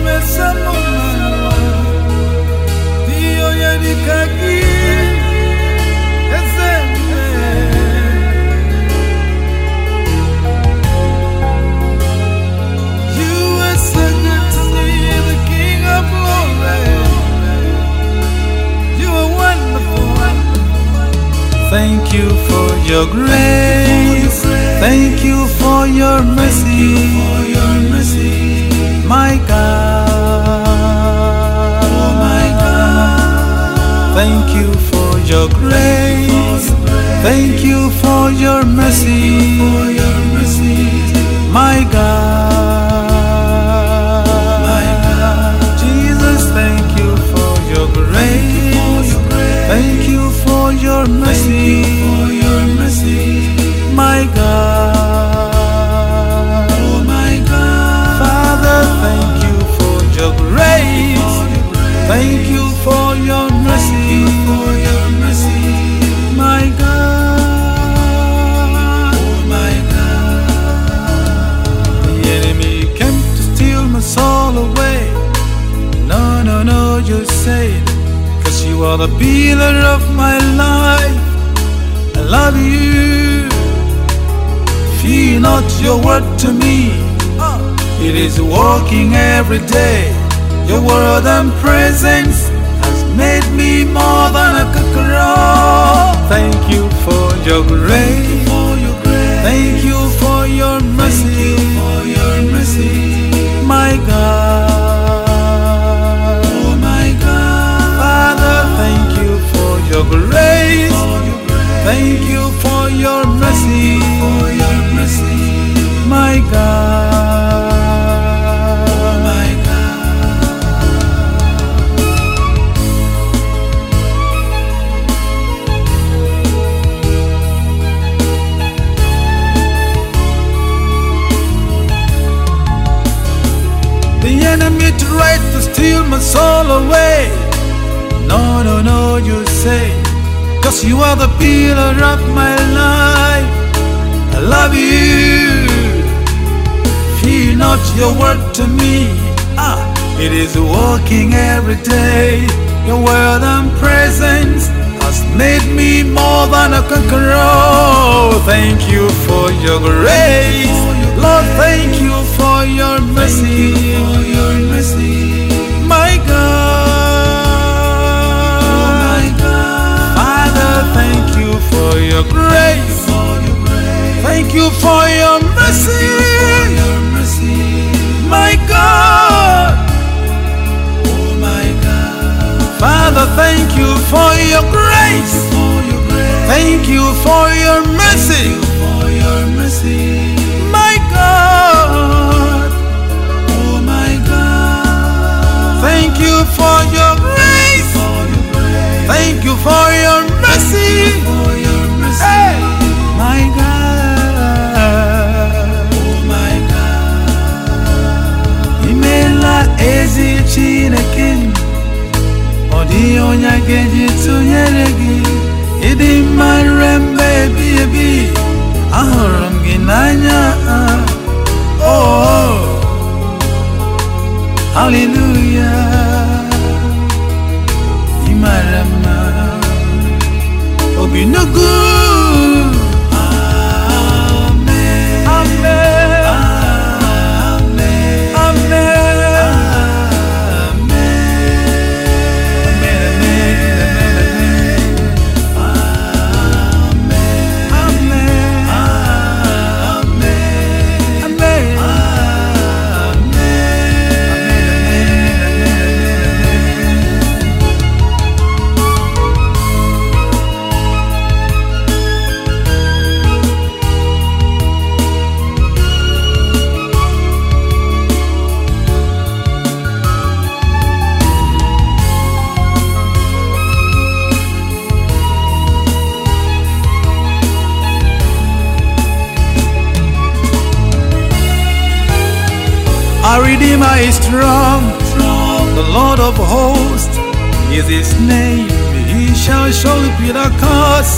Thank you for your grace. Thank you for your mercy. My God. Oh my God. Thank you for your grace. Thank you for your mercy. My God. Jesus, thank you for your grace. Thank you for your mercy. My God. Oh my God. Father, thank you for your grace. Thank you for your mercy. My God. Oh my God. The enemy came to steal my soul away. No, no, no, you said, 'cause you are the pillar of my life. I love you. Fear not your word to me. It is working every day. Your word and presence has made me more than a conqueror. Thank you for your grace. Thank you for your mercy. My God. Oh my God. Father, thank you for your grace. Thank you for your mercy. My God. Oh my The enemy tried to steal my soul away. No, no, no, you say, 'cause you are the pillar of my life. I love you. Fear not your word to me. It is working every day. Your word and presence has made me more than a conqueror. Thank you for your grace. Lord, thank you for your mercy. My God. Father, thank you for your grace. Thank you for your mercy. My God. Oh my God. Father, thank you for your grace. Thank you for your mercy. My God. Oh my God. Thank you for your grace. Thank you for your mercy. Hey. My God. Oh my God. Imela ezi Chineke. Odi onya geji tunyeregi. Idi marembe ebi. Ahurum gị n'anya. Oh, hallelujah. Imarama. Obi nugu. Amen. Amen. Amen. Our Redeemer is strong, the Lord of hosts is his name. He shall surely be the cause.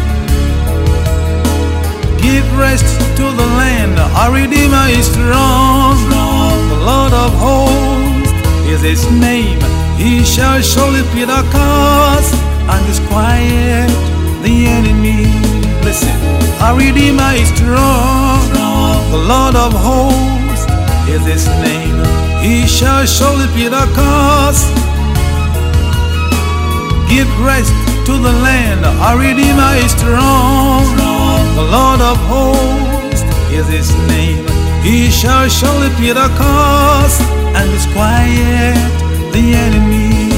Give rest to the land. Our Redeemer is strong, the Lord of hosts is his name. He shall surely plead our cause and disquiet the enemy. Listen, our Redeemer is strong. The Lord of hosts is his name. He shall surely plead our cause. Give rest to the land. Our Redeemer is strong. The Lord of hosts is his name. He shall surely plead our cause and disquiet the enemy.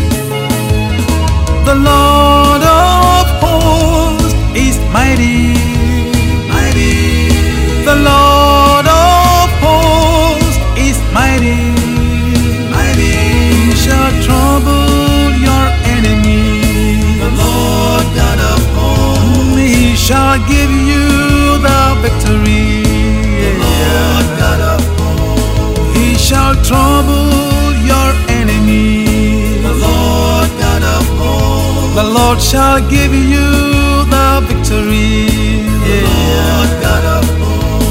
The Lord of hosts is mighty, mighty. The Lord of hosts is mighty, mighty. He shall trouble your enemy. The Lord God of hosts, He shall give you the victory. the Lord God of hosts, He shall trouble your enemy. the Lord God of hosts, The Lord shall give you the victory. the Lord God of hosts.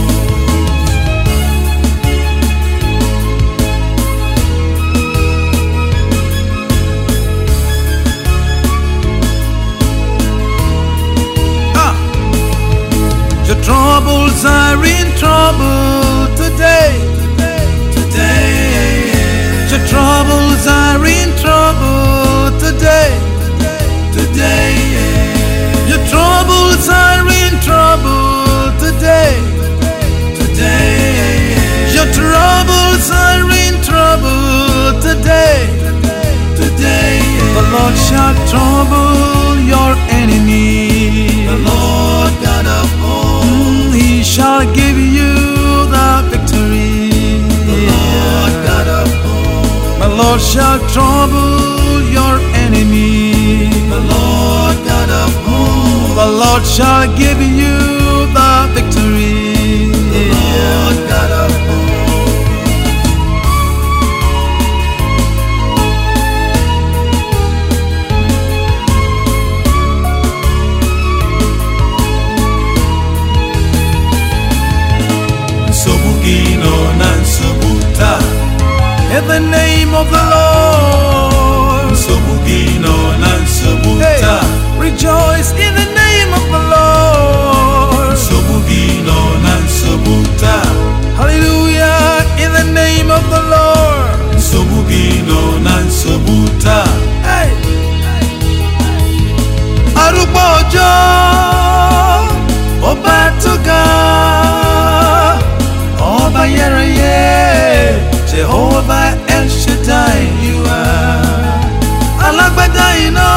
Your troubles are in trouble today. Today, Your troubles are in trouble today. today, Your troubles are in trouble today. today, Your troubles are in trouble today. today, The Lord shall trouble your enemy. the Lord God of hosts, He shall give you the victory. the Lord God of hosts, The Lord shall trouble your enemy. the Lord God of hosts, The Lord shall give you the victory. the Lord God of hosts. Sobugino Nansobuta. In the name of the Lord. Sobugino Nansobuta. Rejoice in the name of the Lord. Sobugino Nansobuta. Hallelujah in the name of the Lord. Sobugino Nansobuta. Hey. Arubojo Obatuga Oba Yereye, Jehovah El Shaddai, you are. Alagbada ina,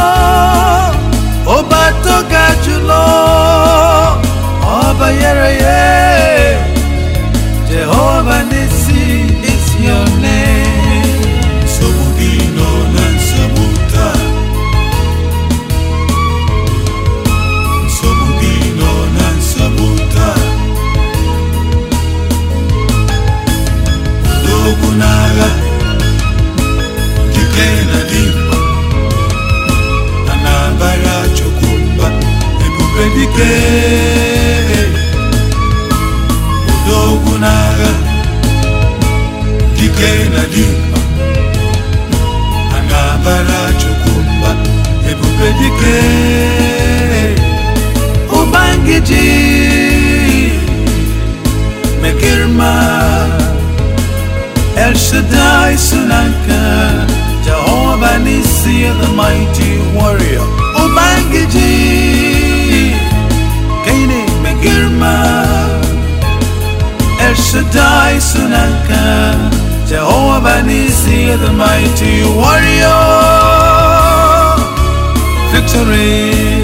Oba Toga Julo, Oba Yereye, Jehovah Nissi is your name. Sobugino Nansobuta. Sobugino Nansobuta. Kunaga Dikena Dimba Anabara Chokumba Ebubedike Udogunaga Dikena Dimba Anabara Chokumba Ebubedike Ubangiji Mekirma El Shaddai Sunanka, Jehovah Nissi, the mighty warrior. Ubangiji, Kaine Megirma. El Shaddai Sunanka, Jehovah Nissi, the mighty warrior. Victory.